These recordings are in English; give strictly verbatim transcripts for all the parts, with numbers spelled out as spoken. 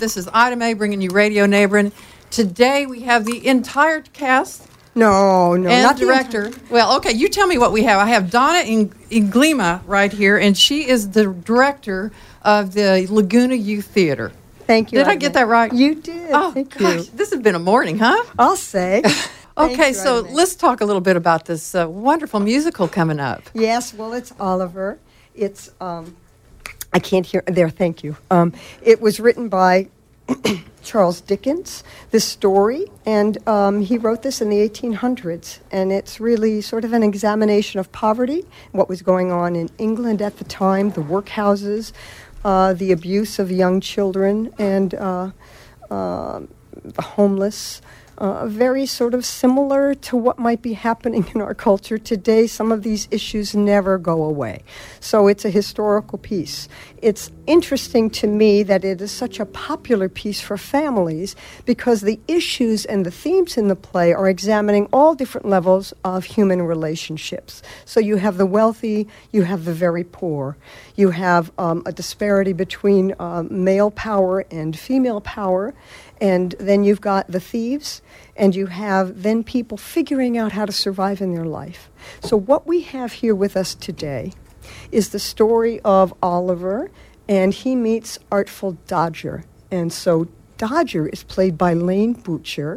This is Ida May bringing you Radio Neighboring. Today we have the entire cast. No, no, and not director. the entire. Well, okay, you tell me what we have. I have Donna Inglima right here, and she is the director of the Laguna Youth Theater. Thank you. Did I Ida get May. that right? You did. Oh, Thank gosh, you. this has been a morning, huh? I'll say. Okay, you, so Ida May. let's talk a little bit about this uh, wonderful musical coming up. Yes, well, it's Oliver. It's, um, I can't hear, there, thank you. Um, it was written by Charles Dickens, this story, and um, he wrote this in the eighteen hundreds, and it's really sort of an examination of poverty, what was going on in England at the time, the workhouses, uh, the abuse of young children, and uh, uh, the homeless. Uh, very sort of similar to what might be happening in our culture today. Some of these issues never go away. So it's a historical piece. It's interesting to me that it is such a popular piece for families because the issues and the themes in the play are examining all different levels of human relationships. So you have the wealthy, you have the very poor, you have um, a disparity between uh, male power and female power, and then you've got the thieves, and you have then people figuring out how to survive in their life. So what we have here with us today is the story of Oliver, and he meets Artful Dodger. And so Dodger is played by Lane Butcher,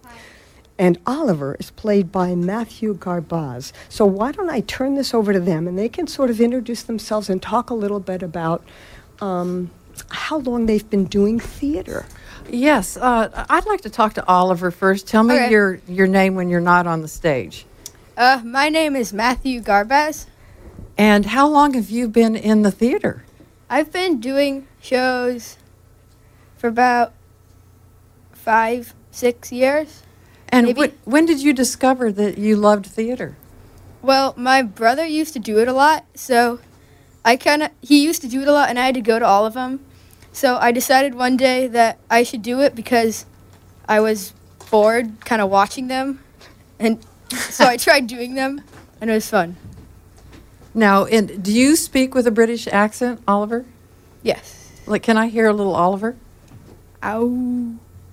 and Oliver is played by Matthew Garbaz. So why don't I turn this over to them, and they can sort of introduce themselves and talk a little bit about um, how long they've been doing theater. Yes, uh, I'd like to talk to Oliver first. Tell me Okay. your, your name when you're not on the stage. Uh, my name is Matthew Garbaz. And how long have you been in the theater? I've been doing shows for about five, six years. And Maybe- wh- when did you discover that you loved theater? Well, my brother used to do it a lot, so I kind of, he used to do it a lot, and I had to go to all of them. So I decided one day that I should do it because I was bored kind of watching them. And so I tried doing them, and it was fun. Now, and do you speak with a British accent, Oliver? Yes. Like, can I hear a little Oliver? Ow.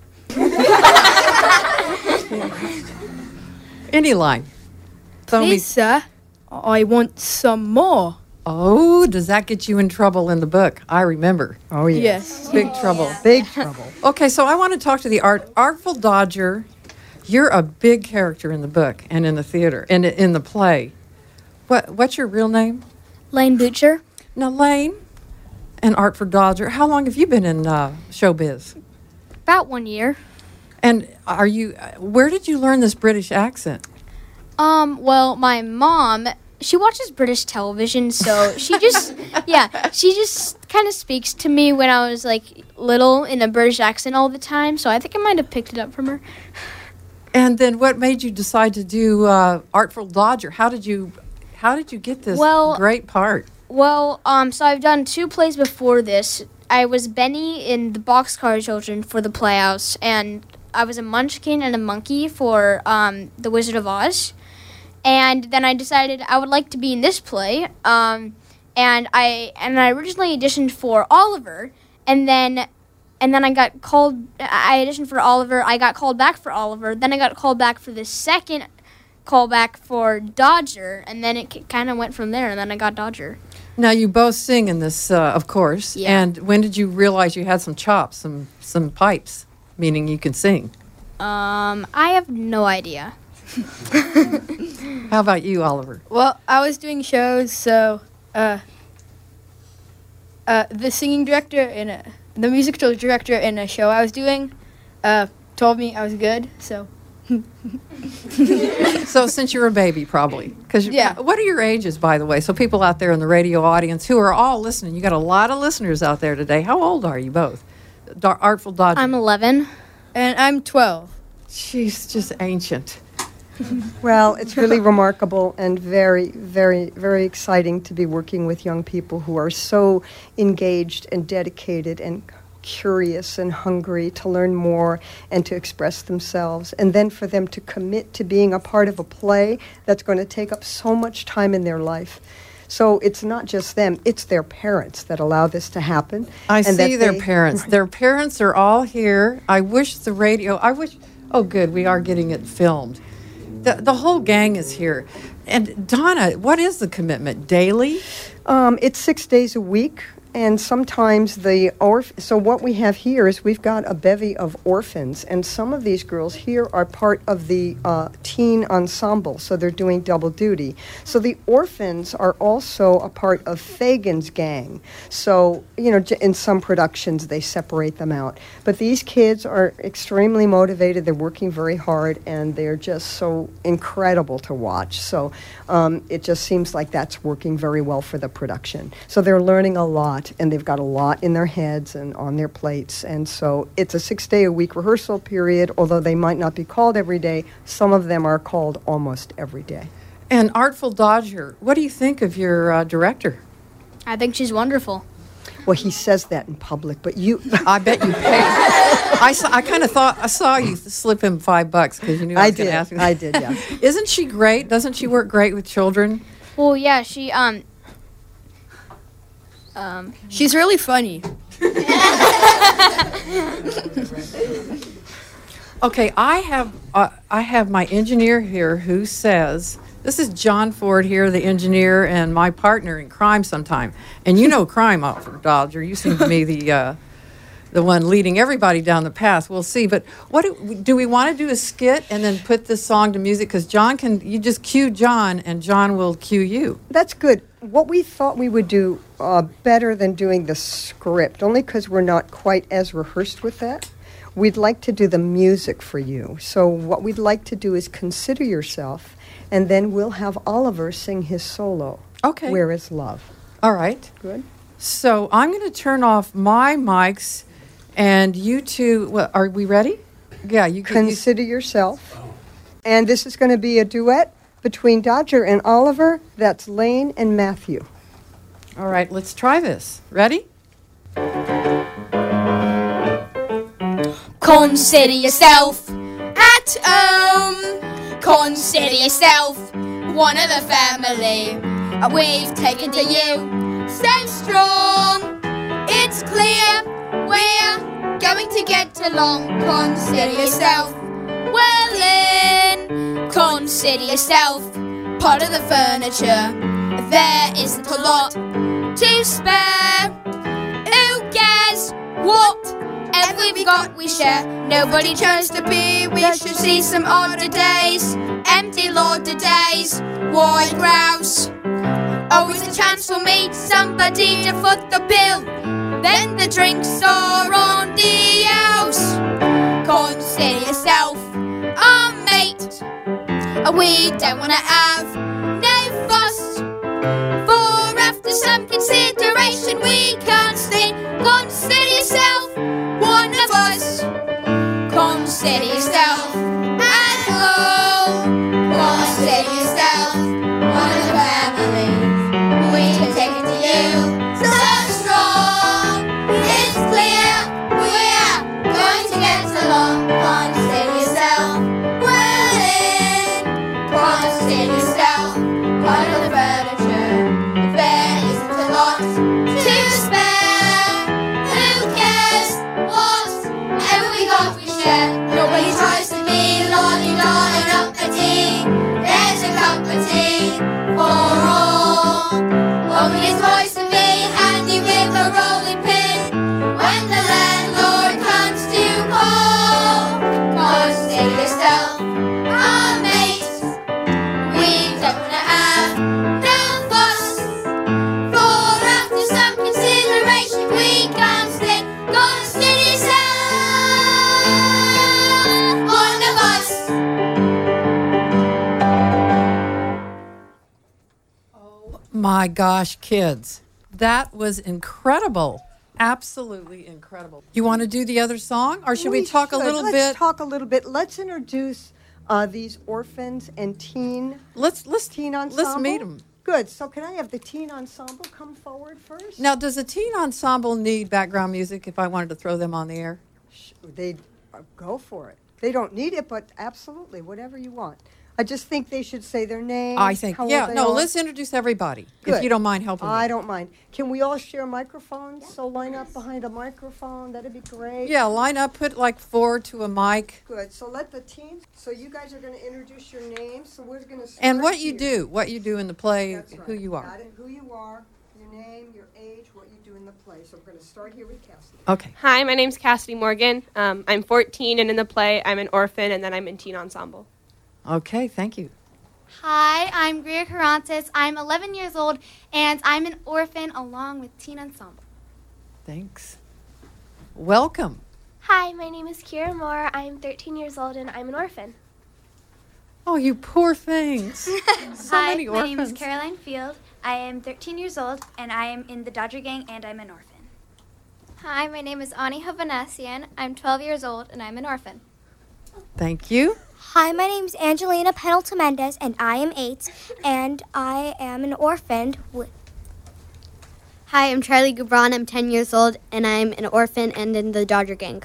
Any line. Tell me. Please, sir, I want some more. Oh, does that get you in trouble in the book? I remember. Oh, Yes. Big trouble. Big trouble. Okay, so I want to talk to the art Artful Dodger. You're a big character in the book and in the theater and in the play. What what's your real name? Lane Butcher. Now, Lane and Artful Dodger. How long have you been in uh, showbiz? About one year. And are you? Where did you learn this British accent? Um, well, my mom, she watches British television, so she just, yeah, she just kind of speaks to me when I was, like, little in a British accent all the time, so I think I might have picked it up from her. And then, what made you decide to do uh, Artful Dodger? How did you? How did you get this Well- great part? Well, um, so I've done two plays before this. I was Benny in the Boxcar Children for the Playhouse, and I was a Munchkin and a monkey for um, The Wizard of Oz. And then I decided I would like to be in this play, um, and I and I originally auditioned for Oliver, and then and then I got called. I auditioned for Oliver. I got called back for Oliver. Then I got called back for the second callback for Dodger, and then it kind of went from there. And then I got Dodger. Now, you both sing in this, uh, of course. Yeah. And when did you realize you had some chops, some some pipes, meaning you can sing? Um, I have no idea. How about you, Oliver? Well, I was doing shows, so uh, uh, the singing director in a, the musical director in a show I was doing uh, told me I was good, so. So since you're a baby, probably. Because Yeah. What are your ages, by the way? So people out there in the radio audience who are all listening, you got a lot of listeners out there today. How old are you both? Dar- Artful Dodger. I'm eleven. And I'm twelve. She's just ancient. Well, it's really remarkable and very, very, very exciting to be working with young people who are so engaged and dedicated and curious and hungry to learn more and to express themselves. And then for them to commit to being a part of a play that's going to take up so much time in their life. So it's not just them, it's their parents that allow this to happen. I and that see their they- parents. Their parents are all here. I wish the radio, I wish, oh, good, we are getting it filmed. The, the whole gang is here. And Donna, what is the commitment? Daily? Um, it's six days a week, and sometimes the orph. So what we have here is we've got a bevy of orphans, and some of these girls here are part of the uh, teen ensemble, so they're doing double duty. So the orphans are also a part of Fagan's gang. So you know, j- in some productions they separate them out, but these kids are extremely motivated. They're working very hard, and they're just so incredible to watch. So um, it just seems like that's working very well for the production. So they're learning a lot, and they've got a lot in their heads and on their plates. And so it's a six-day-a-week rehearsal period, although they might not be called every day. Some of them are called almost every day. And Artful Dodger, what do you think of your uh, director? I think she's wonderful. Well, he says that in public, but you... I bet you paid. I, saw, I kind of thought, I saw you slip him five bucks because you knew I, I was going did, to ask you. I did, yeah. Isn't she great? Doesn't she work great with children? Well, yeah, she um um She's really funny. Okay, I have uh, I have my engineer here who says, this is John Ford here, the engineer, and my partner in crime sometime. And you know crime, Artful Dodger. You seem to be the uh, the one leading everybody down the path. We'll see. But what do, do we want to do a skit and then put this song to music? Because John can, you just cue John and John will cue you. That's good. What we thought we would do uh, better than doing the script, only because we're not quite as rehearsed with that, we'd like to do the music for you. So what we'd like to do is Consider Yourself, and then we'll have Oliver sing his solo. Okay. Where is Love? All right. Good. So I'm going to turn off my mics and you two, well, are we ready? Yeah, you can. Consider Yourself. And this is going to be a duet between Dodger and Oliver. That's Lane and Matthew. All right, let's try this. Ready? Consider yourself at home. Consider yourself one of the family. We've taken to you so strong. It's clear we're going to get along. Consider yourself well in. Consider yourself part of the furniture. There isn't a lot to spare. Who cares what? Everything we got we share. Nobody chose to be. We should see some odder days. Empty lauder days. White grouse. Always a chance for me. Somebody to foot the bill. Then the drinks are on the house. Consider yourself our mate. We don't wanna have no fuss. For after some consideration we can't stay. Consider yourself one of us. Consider yourself at home. Consider yourself one of the family. We can take it to you so strong. It's clear we're going to get along. Consider yourself well in. Consider yourself part of the furniture. There isn't a lot to spare. Who cares what? Ever we got we share. Nobody tries to be lolly-dol and up a tea. There's a cup of tea for all. Only a toys to be handy with a rolling pin when the landlord comes to call. Consider yourself our mate. We don't wanna have no fuss. For after some consideration we can't stay. Consider yourself one of us. My gosh, kids, that was incredible. Absolutely incredible. You want to do the other song, or should we, talk a should. little Let's bit? talk a little bit. Let's introduce uh, these orphans and teen Let's let's teen ensemble. let's meet them. Good. So can I have the teen ensemble come forward first? Now, does a teen ensemble need background music if I wanted to throw them on the air? They uh, go for it. They don't need it, but absolutely, whatever you want. I just think they should say their name. I think, how yeah, old they no, are. let's introduce everybody, if Good. you don't mind helping me. I don't mind. Can we all share microphones? So line up behind a microphone. That'd be great. Yeah, line up, put like four to a mic. Good. So let the teams. So you guys are going to introduce your names. So we're going to. And what you do, what you do in the play, That's right. who you are. Got it. Who you are, your name, your age, what you do in the play. So we're going to start here with Cassidy. Okay. Hi, my name's Cassidy Morgan. Um, I'm fourteen, and in the play, I'm an orphan, and then I'm in teen ensemble. Okay, thank you. Hi, I'm Greer Carantes. I'm eleven years old, and I'm an orphan along with Teen Ensemble. Thanks. Welcome. Hi, my name is Kira Moore. I'm thirteen years old and I'm an orphan. Oh, you poor things. So Hi, many my name is orphans. Caroline Field. I am thirteen years old, and I am in the Dodger Gang, and I'm an orphan. Hi, my name is Ani Havanasian. I'm twelve years old and I'm an orphan. Thank you. Hi, my name is Angelina Penalta Mendez and I am eight and I am an orphan. Hi, I'm Charlie Gabron. I'm ten years old and I'm an orphan and in the Dodger Gang.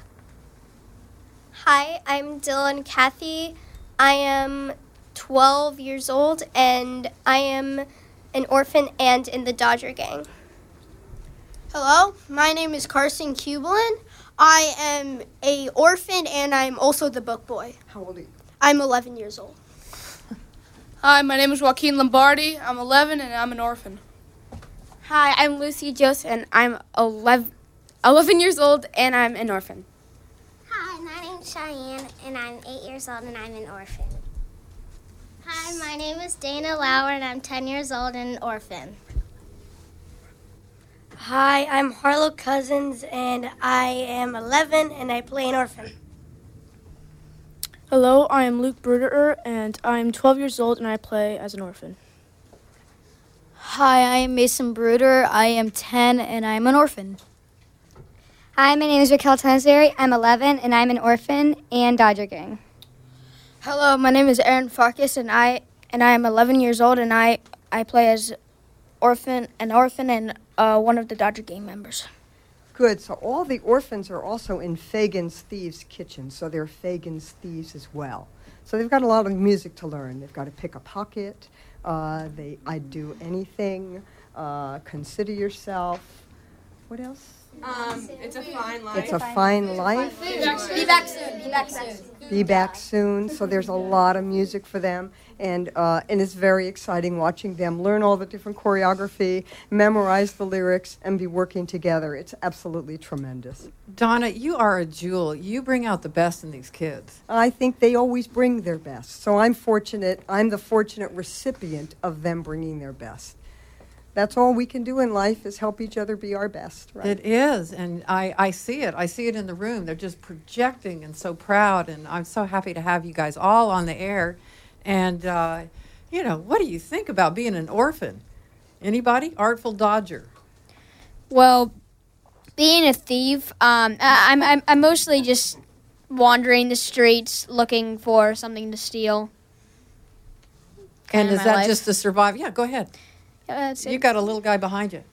Hi, I'm Dylan Cathy. I am twelve years old and I am an orphan and in the Dodger Gang. Hello, my name is Carson Kubelin. I am a orphan and I'm also the book boy. How old are you? I'm eleven years old. Hi, my name is Joaquin Lombardi. I'm eleven and I'm an orphan. Hi, I'm Lucy Joseph and I'm eleven, eleven years old and I'm an orphan. Hi, my name's Cheyenne and I'm eight years old and I'm an orphan. Hi, my name is Dana Lauer and I'm ten years old and an orphan. Hi, I'm Harlow Cousins and I am eleven and I play an orphan. Hello, I am Luke Bruderer and I'm twelve years old and I play as an orphan. Hi, I am Mason Bruder. I am ten and I'm an orphan. Hi, my name is Raquel Tansberry. I'm eleven and I'm an orphan and Dodger Gang. Hello, my name is Aaron Farkas and I and I am eleven years old and I, I play as orphan an orphan and uh, one of the Dodger Gang members. Good. So all the orphans are also in Fagin's Thieves' Kitchen, so they're Fagin's Thieves as well. So they've got a lot of music to learn. They've got to pick a pocket. Uh, they, I'd do anything. Uh, consider yourself. What else? Um, it's a fine life. It's a fine life. Be back soon. Be back soon. Be back soon. Be back soon. So there's a lot of music for them, and uh, and it's very exciting watching them learn all the different choreography, memorize the lyrics, and be working together. It's absolutely tremendous. Donna, you are a jewel. You bring out the best in these kids. I think they always bring their best. So I'm fortunate. I'm the fortunate recipient of them bringing their best. That's all we can do in life is help each other be our best, right? It is, and I, I see it. I see it in the room. They're just projecting and so proud, and I'm so happy to have you guys all on the air. And, uh, you know, what do you think about being an orphan? Anybody? Artful Dodger. Well, being a thief, um, I, I'm, I'm I'm mostly just wandering the streets looking for something to steal. And Kinda is my that life. just to survive? Yeah, go ahead. Yeah, that's it. You got a little guy behind you.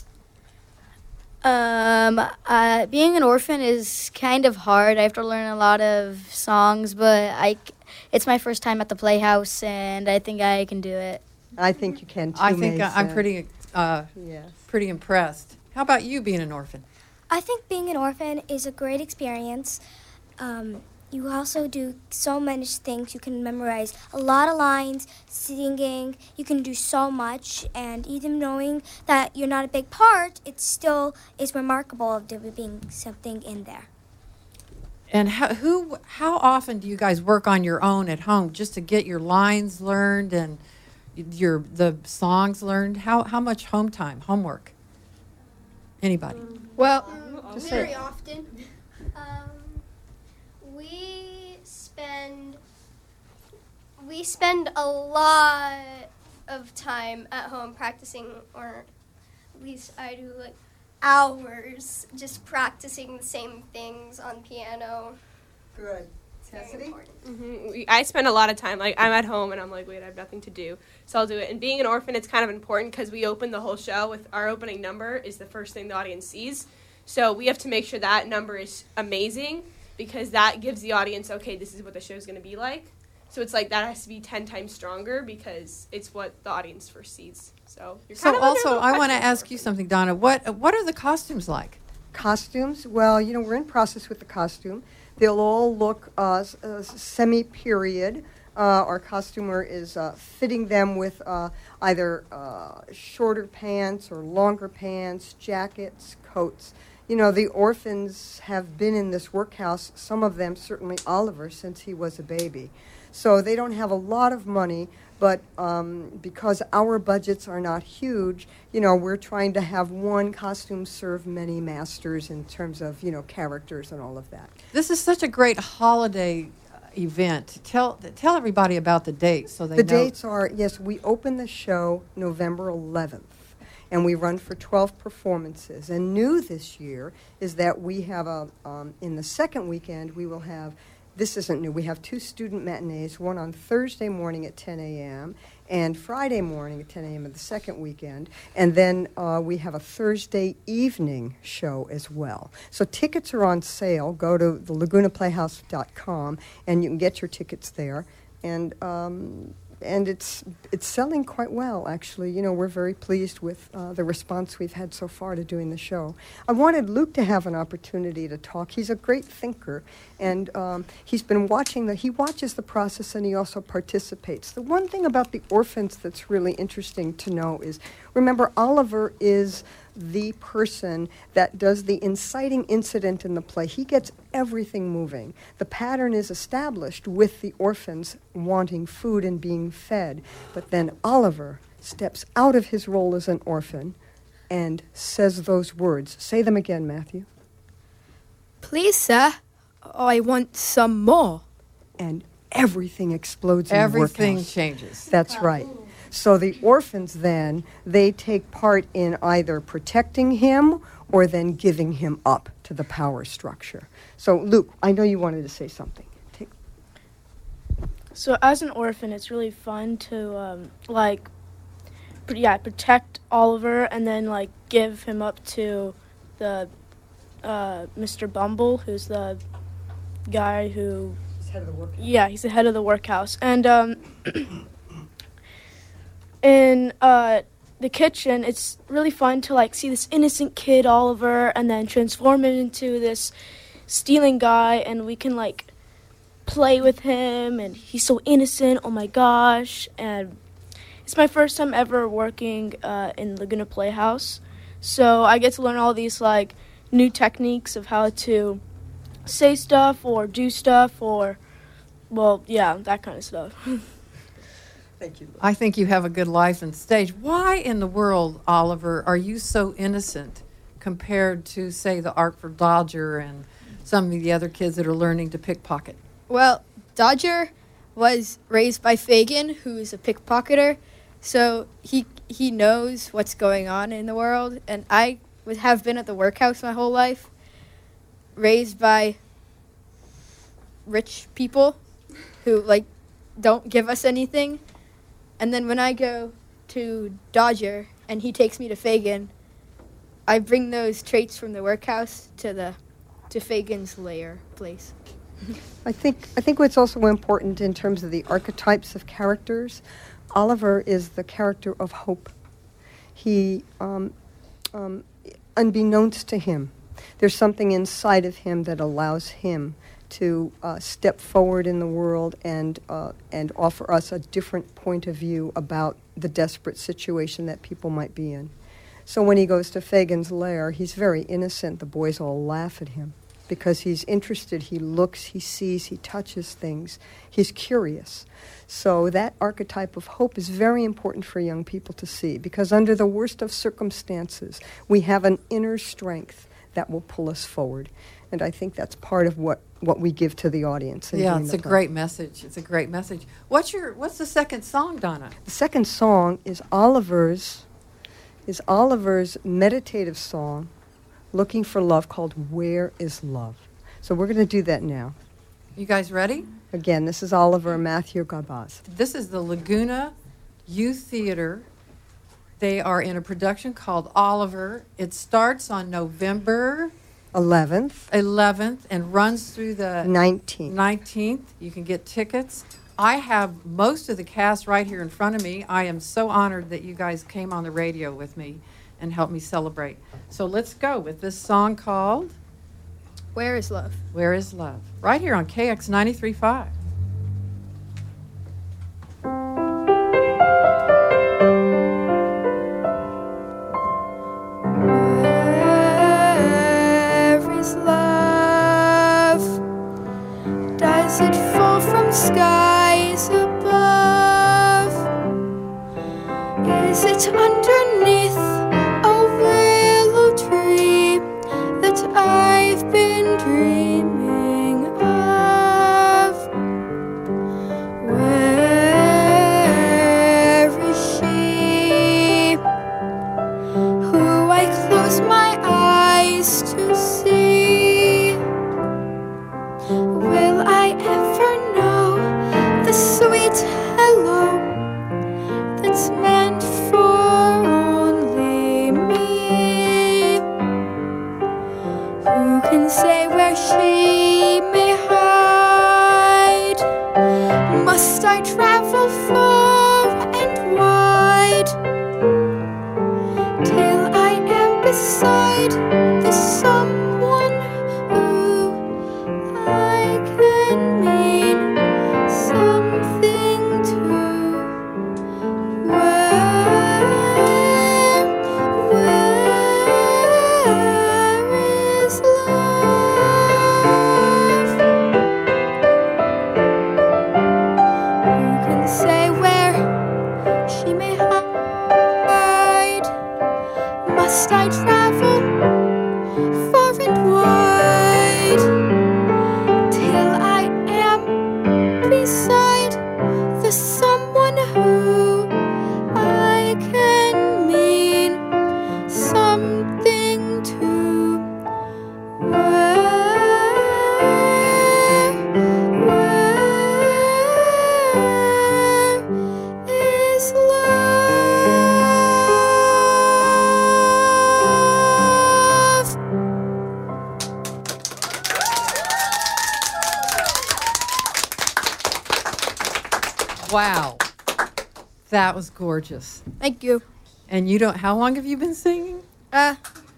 Um, uh, being an orphan is kind of hard. I have to learn a lot of songs, but I, c- it's my first time at the Playhouse, and I think I can do it. I think you can too, I think I- I'm Mason. pretty, uh, Yes. pretty impressed. How about you being an orphan? I think being an orphan is a great experience. Um, you also do so many things. You can memorize a lot of lines, singing. You can do so much, and even knowing that you're not a big part, it still is remarkable of there being something in there. And how, who, how often do you guys work on your own at home just to get your lines learned and your the songs learned? How how much home time, homework? Anybody? Well, Just very say- often. Um, we spend we spend a lot of time at home practicing, or at least I do, like hours just practicing the same things on piano. Good. It's very Cassidy? important. Mm-hmm. We, I spend a lot of time, like, I'm at home and I'm like, wait, I have nothing to do, so I'll do it. And being an orphan, it's kind of important because we open the whole show with our opening number is the first thing the audience sees. So we have to make sure that number is amazing because that gives the audience, okay, this is what the show's going to be like. So it's like that has to be ten times stronger because it's what the audience first sees. So you're So kind of under a also, little I want to pressure. ask you something, Donna. What what are the costumes like? Costumes, well, you know, we're in process with the costume. They'll all look uh, s- uh, semi-period. Uh, our costumer is uh, fitting them with uh, either uh, shorter pants or longer pants, jackets, coats. You know, the orphans have been in this workhouse, some of them, certainly Oliver, since he was a baby. So they don't have a lot of money, but um, because our budgets are not huge, you know, we're trying to have one costume serve many masters in terms of, you know, characters and all of that. This is such a great holiday uh, event. Tell tell everybody about the dates so they The know. dates are, yes, we open the show November eleventh, and we run for twelve performances. And new this year is that we have a, um, in the second weekend, we will have, this isn't new, we have two student matinees, one on Thursday morning at ten a.m. and Friday morning at ten a.m. of the second weekend. And then uh, we have a Thursday evening show as well. So tickets are on sale. Go to the laguna playhouse dot com, and you can get your tickets there. And um, and it's it's selling quite well, actually. You know, we're very pleased with uh, the response we've had so far to doing the show. I wanted Luke to have an opportunity to talk. He's a great thinker, and um, he's been watching the. He watches the process, and he also participates. The one thing about the orphans that's really interesting to know is, remember, Oliver is the person that does the inciting incident in the play. He gets everything moving. The pattern is established with the orphans wanting food and being fed. But then Oliver steps out of his role as an orphan and says those words. Say them again, Matthew. Please, sir, I want some more. And everything explodes in Everything the workhouse. changes. That's right. So the orphans then, they take part in either protecting him or then giving him up to the power structure. So Luke, I know you wanted to say something. Take So as an orphan, it's really fun to um, like, pr- yeah, protect Oliver and then like give him up to the uh, Mister Bumble, who's the guy who. He's head of the workhouse. Yeah, he's the head of the workhouse, and um, in uh, the kitchen, it's really fun to like see this innocent kid Oliver, and then transform him into this stealing guy, and we can like play with him, and he's so innocent. Oh my gosh! And it's my first time ever working uh, in Laguna Playhouse, so I get to learn all these like new techniques of how to say stuff or do stuff or, well, yeah, that kind of stuff. Thank you. I think you have a good life on stage. Why in the world, Oliver, are you so innocent compared to, say, the Artful Dodger and some of the other kids that are learning to pickpocket? Well, Dodger was raised by Fagin, who's a pickpocketer, so he he knows what's going on in the world. And I would have been at the workhouse my whole life, raised by rich people who like don't give us anything. And then when I go to Dodger and he takes me to Fagin, I bring those traits from the workhouse to the to Fagin's lair place. I think I think what's also important in terms of the archetypes of characters, Oliver is the character of hope. He, um, um, unbeknownst to him, there's something inside of him that allows him to uh, step forward in the world and uh, and offer us a different point of view about the desperate situation that people might be in. So when he goes to Fagin's lair, he's very innocent. The boys all laugh at him because he's interested. He looks, he sees, he touches things. He's curious. So that archetype of hope is very important for young people to see, because under the worst of circumstances, we have an inner strength that will pull us forward. And I think that's part of what, what we give to the audience. in Yeah, doing it's the a play. great message. It's a great message. What's your What's the second song, Donna? The second song is Oliver's is Oliver's meditative song, Looking for Love, called Where is Love? So we're going to do that now. You guys ready? Again, this is Oliver and Matthew Garbaz. This is the Laguna Youth Theater. They are in a production called Oliver. It starts on November eleventh. eleventh and runs through the nineteenth. nineteenth. You can get tickets I have most of the cast right here in front of me. I am so honored that you guys came on the radio with me and helped me celebrate. So let's go with this song called Where is Love? Where is Love? Right here on K X ninety-three point five. Where is love? Does it fall from skies above? Is it underneath a willow tree that I've been dreaming of? Where is she who I close my eyes to see? Will I ever know the sweet hello that's meant for only me? Who can say where she may hide? Must I travel far and wide till I am beside the someone who I can mean something to? Where, where is love? Who can say where she may hide? Must I travel far and wide till I am beside the someone who I can mean something to? Where, where is love? Wow. That was gorgeous. Thank you. And you don't, how long have you been singing? Uh,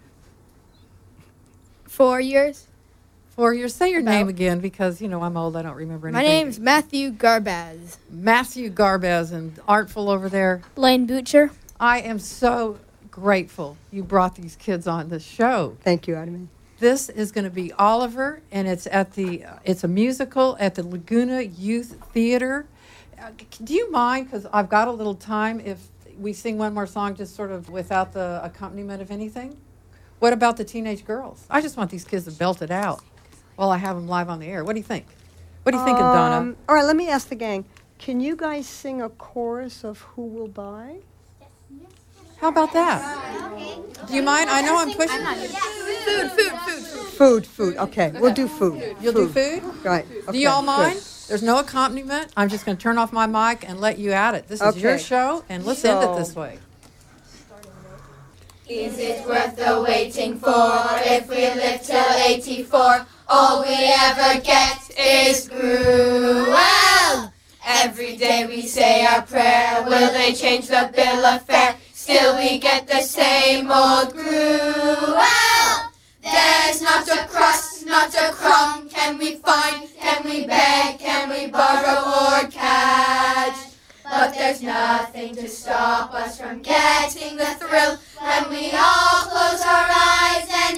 four years. Four years. Say your About. name again because, you know, I'm old. I don't remember My anything. name's Matthew Garbaz. Matthew Garbaz and Artful over there. Lane Butcher. I am so grateful you brought these kids on the show. Thank you, Adam. This is going to be Oliver, and it's at the, uh, it's a musical at the Laguna Youth Theater. Uh, c- do you mind, because I've got a little time, if we sing one more song just sort of without the accompaniment of anything? What about the teenage girls? I just want these kids to belt it out while I have them live on the air. What do you think? What are you thinking, Donna? Um, all right, let me ask the gang. Can you guys sing a chorus of Who Will Buy? How about that? Do you mind? I know I'm pushing. Food, food, food, food. Food, food. Okay, we'll do food. You'll do food? Right. Do okay, you all good. mind? There's no accompaniment. I'm just going to turn off my mic and let you at it. This is your Okay. show, and let's end So- it this way. Is it worth the waiting for? If we live till eighty-four, all we ever get is gruel. Every day we say our prayer. Will they change the bill of fare? Still we get the same old gruel. There's not a crust, not a crumb. Can we find? Can we beg? Can we borrow or catch? But there's nothing to stop us from getting the thrill when we all close our eyes and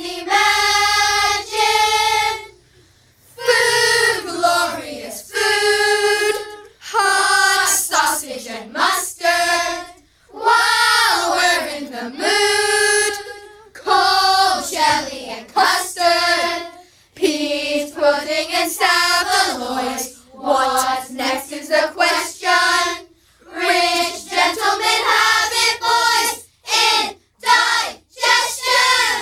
imagine food, glorious food, hot sausage and mustard, while we're in the mood, cold jelly and custard, peas, pudding and saveloys. What's next is the question. Rich gentlemen have it, boys, indigestion.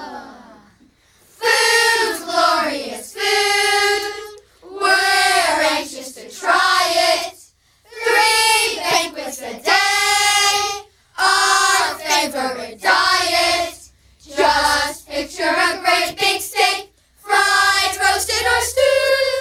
Food, glorious food. We're anxious to try it. Three banquets a day, our favorite diet. Just picture a great big steak, fried, roasted, or stewed.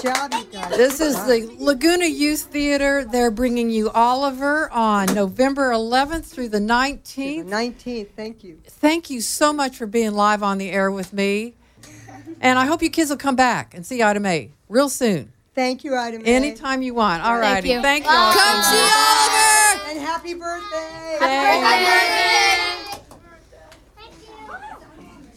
job, you guys. This is the Laguna Youth Theater. They're bringing you Oliver on November eleventh through the nineteenth. nineteenth, thank you. Thank you so much for being live on the air with me. And I hope you kids will come back and see Ida Mae real soon. Thank you, Ida Mae. Anytime you want. All righty. you. Thank you. Bye. all. Come see Oliver! And happy birthday. Happy birthday.